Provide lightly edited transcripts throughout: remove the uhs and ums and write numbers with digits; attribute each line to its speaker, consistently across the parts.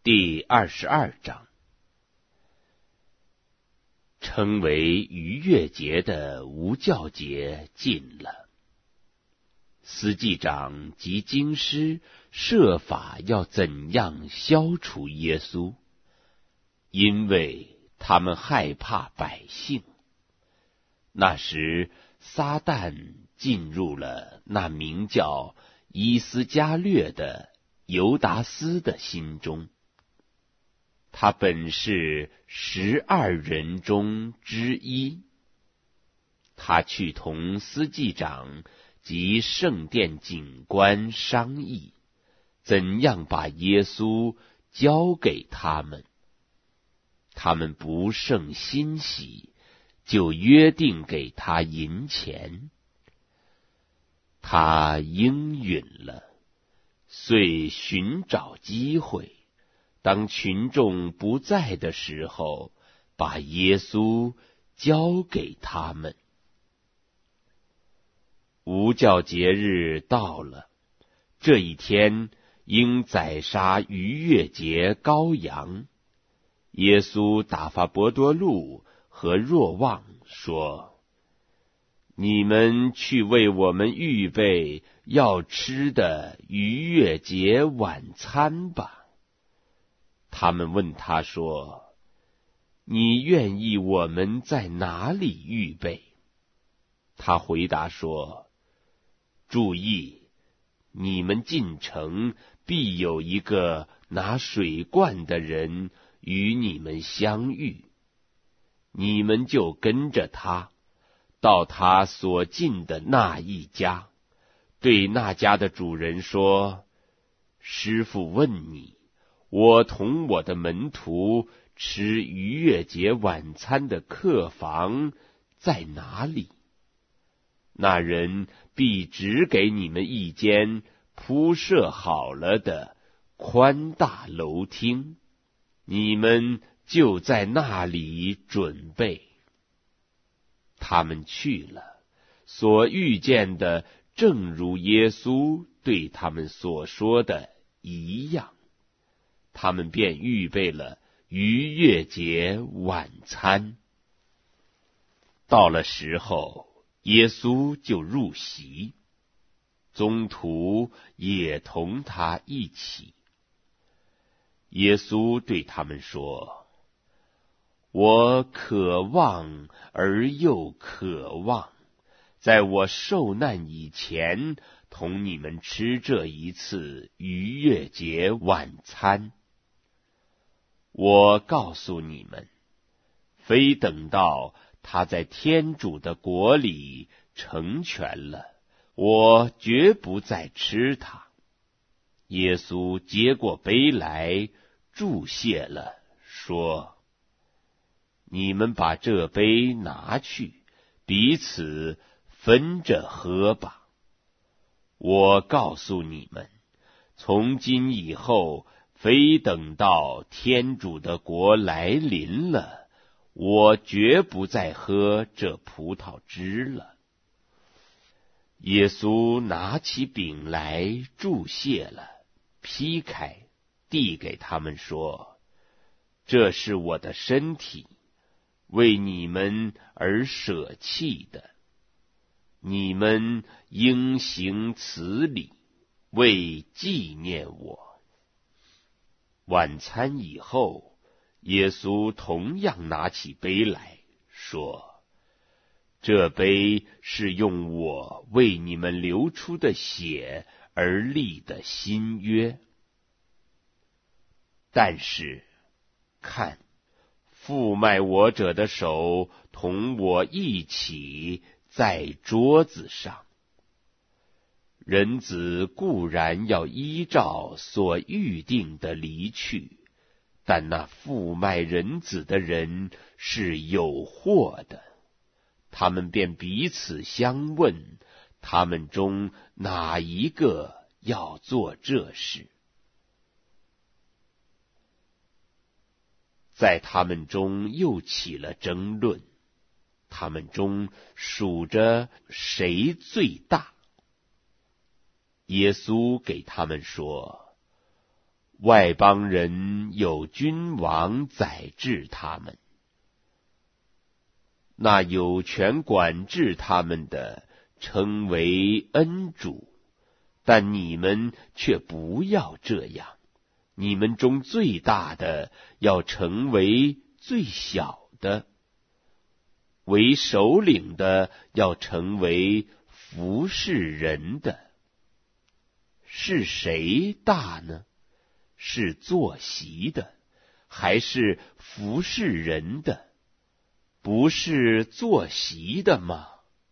Speaker 1: 第22章。称为逾越节的无教节近了，司祭长及经师设法要怎样消除耶稣，因为他们害怕百姓。那时撒旦进入了那名叫伊斯加略的犹达斯的心中，他本是12人中之一。他去同司祭长及圣殿警官商议，怎样把耶稣交给他们。他们不胜欣喜，就约定给他银钱。他应允了，遂寻找机会，当群众不在的时候，把耶稣交给他们。无教节日到了，这一天应宰杀逾越节羔羊。耶稣打发伯多禄和若望说：你们去为我们预备要吃的逾越节晚餐吧。他们问他说：你愿意我们在哪里预备？他回答说：注意，你们进城，必有一个拿水罐的人与你们相遇，你们就跟着他，到他所进的那一家，对那家的主人说：师父问你，我同我的门徒吃逾越节晚餐的客房在哪里？那人必指给你们一间铺设好了的宽大楼厅，你们就在那里准备。他们去了，所遇见的正如耶稣对他们所说的一样，他们便预备了逾越节晚餐。到了时候，耶稣就入席，宗徒也同他一起。耶稣对他们说：我渴望而又渴望，在我受难以前，同你们吃这一次逾越节晚餐。我告诉你们，非等到他在天主的国里成全了，我绝不再吃它。耶稣接过杯来，祝谢了，说：你们把这杯拿去，彼此分着喝吧。我告诉你们，从今以后，非等到天主的国来临了，我绝不再喝这葡萄汁了。耶稣拿起饼来，祝谢了，劈开，递给他们说：这是我的身体，为你们而舍弃的，你们应行此礼，为纪念我。晚餐以后，耶稣同样拿起杯来，说：这杯是用我为你们流出的血而立的新约。但是看，负卖我者的手同我一起在桌子上。人子固然要依照所预定的离去，但那负卖人子的人是有祸的。他们便彼此相问，他们中哪一个要做这事？在他们中又起了争论，他们中数着谁最大。耶稣给他们说： 外邦人有君王宰治他们，那有权管制他们的称为恩主，但你们却不要这样。你们中最大的要成为最小的，为首领的要成为服侍人的。是谁大呢？是坐席的，还是服侍人的？不是坐席的吗？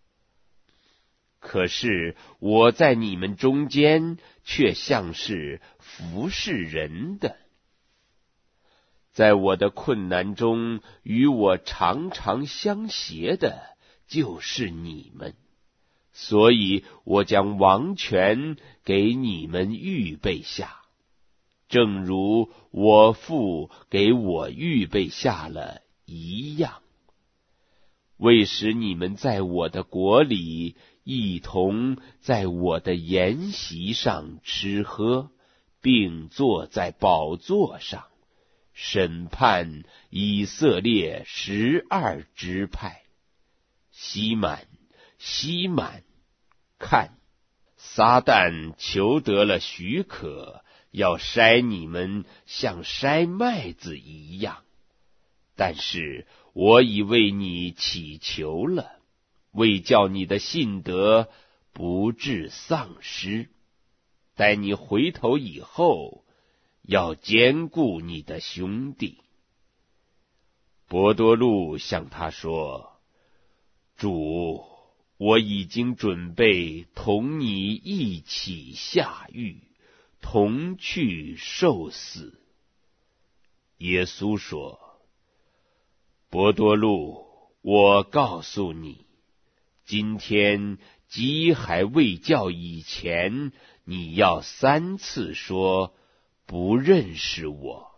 Speaker 1: 可是我在你们中间却像是服侍人的。在我的困难中与我常常相携的就是你们，所以我将王权给你们预备下，正如我父给我预备下了一样，为使你们在我的国里一同在我的筵席上吃喝，并坐在宝座上，审判以色列12支派。西满，西满，看，撒旦求得了许可，要筛你们像筛麦子一样，但是我已为你祈求了，为叫你的信德不致丧失。待你回头以后，要兼顾你的兄弟。伯多禄向他说：主，我已经准备同你一起下狱，同去受死。耶稣说：伯多禄，我告诉你，今天鸡还未叫以前，你要3次说不认识我。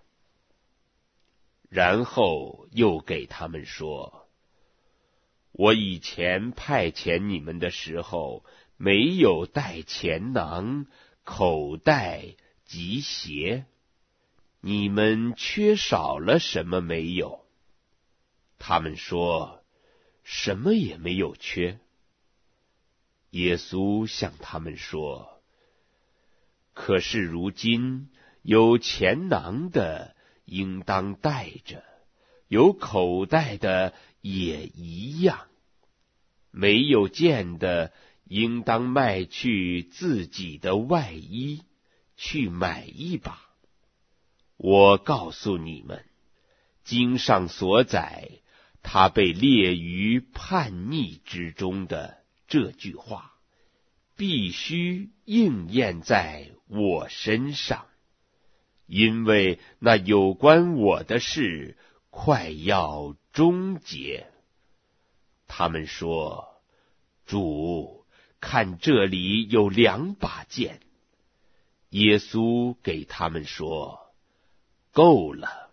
Speaker 1: 然后又给他们说：我以前派遣你们的时候，没有带钱囊、口袋及鞋，你们缺少了什么没有？他们说：什么也没有缺。耶稣向他们说：可是如今有钱囊的应当带着，有口袋的也一样，没有剑的应当卖去自己的外衣，去买一把。我告诉你们，经上所载他被列于叛逆之中的这句话，必须应验在我身上，因为那有关我的事快要终结。他们说：主，看这里有2把剑。耶稣给他们说：够了。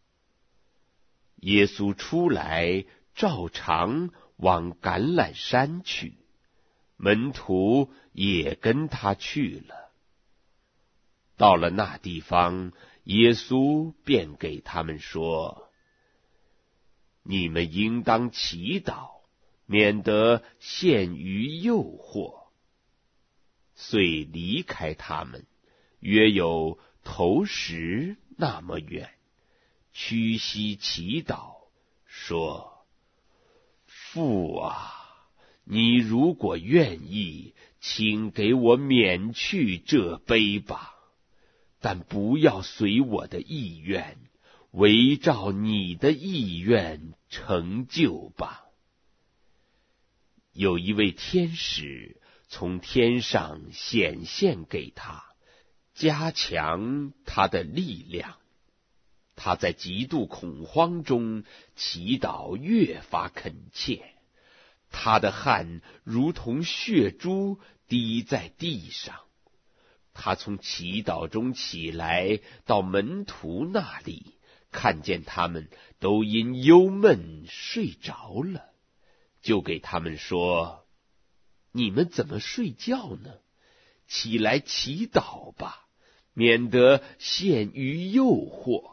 Speaker 1: 耶稣出来，照常往橄榄山去，门徒也跟他去了。到了那地方，耶稣便给他们说：你们应当祈祷，免得陷于诱惑。遂离开他们，约有头10那么远，屈膝祈祷，说：父啊，你如果愿意，请给我免去这杯吧，但不要随我的意愿，惟照你的意愿成就吧。有一位天使从天上显现给他，加强他的力量。他在极度恐慌中祈祷越发恳切，他的汗如同血珠滴在地上。他从祈祷中起来，到门徒那里，看见他们都因忧闷睡着了，就给他们说：你们怎么睡觉呢？起来祈祷吧， 免得陷于诱惑。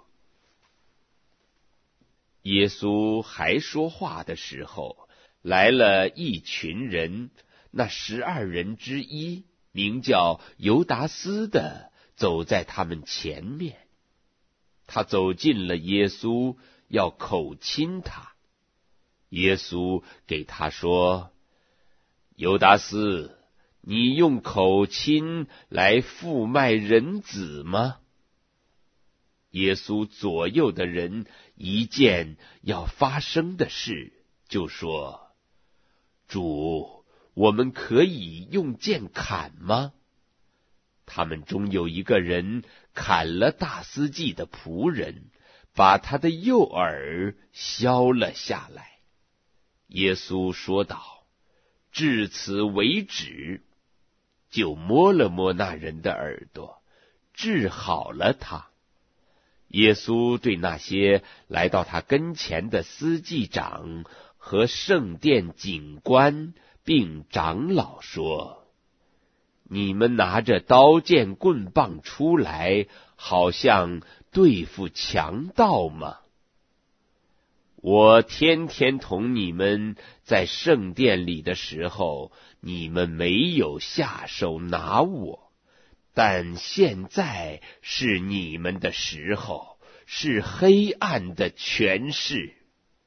Speaker 1: 耶稣还说话的时候，来了一群人，那12人之一，名叫犹达斯的，走在他们前面。他走近了耶稣，要口亲他。耶稣给他说：犹达斯，你用口亲来负卖人子吗？耶稣左右的人一见要发生的事，就说：主，我们可以用剑砍吗？他们中有一个人砍了大司祭的仆人，把他的右耳削了下来。耶稣说道：至此为止，就摸了摸那人的耳朵，治好了他。耶稣对那些来到他跟前的司祭长和圣殿警官并长老说：你们拿着刀剑棍棒出来，好像对付强盗吗？我天天同你们在圣殿里的时候，你们没有下手拿我，但现在是你们的时候，是黑暗的权势。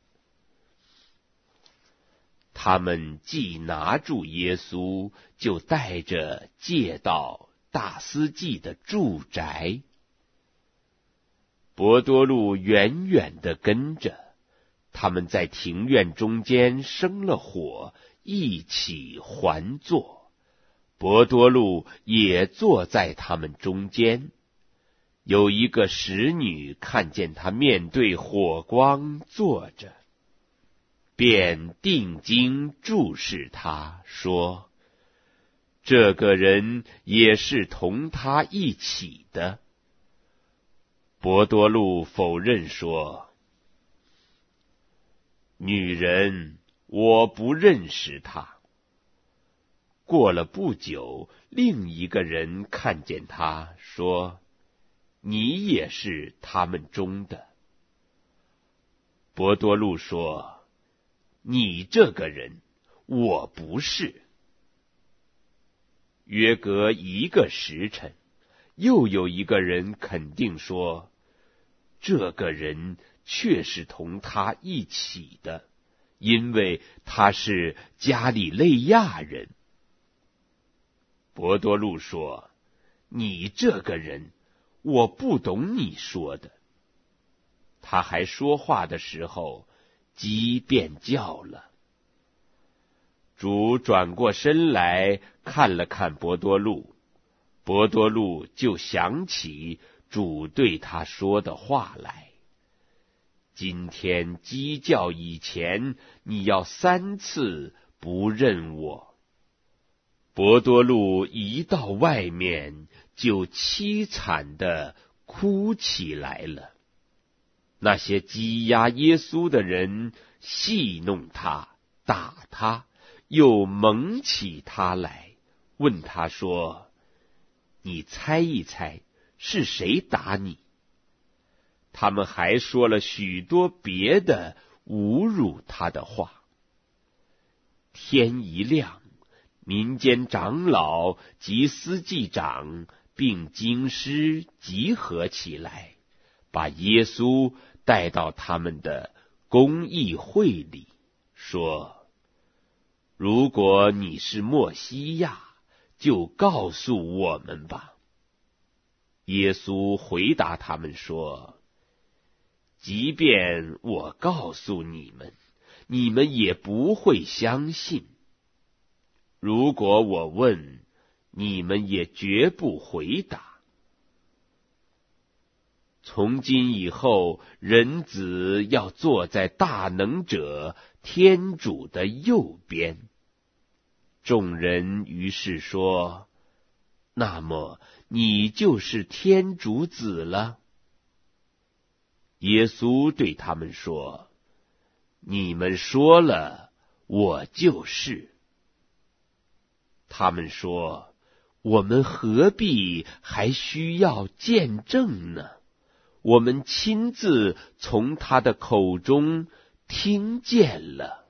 Speaker 1: 他们既拿住耶稣，就带着借到大司祭的住宅。伯多禄远远地跟着，他们在庭院中间生了火，一起环坐。伯多禄也坐在他们中间。有一个使女看见他面对火光坐着，便定睛注视他，说：这个人也是同他一起的。伯多禄否认说：女人，我不认识他。过了不久，另一个人看见他，说：你也是他们中的。伯多禄说：你这个人，我不是。约隔一个时辰，又有一个人肯定说：这个人却是同他一起的，因为他是加利肋亚人。伯多禄说：你这个人，我不懂你说的。他还说话的时候，鸡便叫了。主转过身来看了看伯多禄，伯多禄就想起主对他说的话来：今天鸡叫以前，你要3次不认我。伯多禄一到外面，就凄惨地哭起来了。那些羁押耶稣的人戏弄他，打他，又蒙起他来，问他说：你猜一猜，是谁打你？他们还说了许多别的侮辱他的话。天一亮，民间长老及司祭长并经师集合起来，把耶稣带到他们的公议会里，说：如果你是默西亚，就告诉我们吧。耶稣回答他们说：即便我告诉你们，你们也不会相信。如果我问，你们也绝不回答。从今以后，人子要坐在大能者天主的右边。众人于是说：那么你就是天主子了。耶稣对他们说：你们说了，我就是。他们说： 我们何必还需要见证呢？我们亲自从他的口中听见了。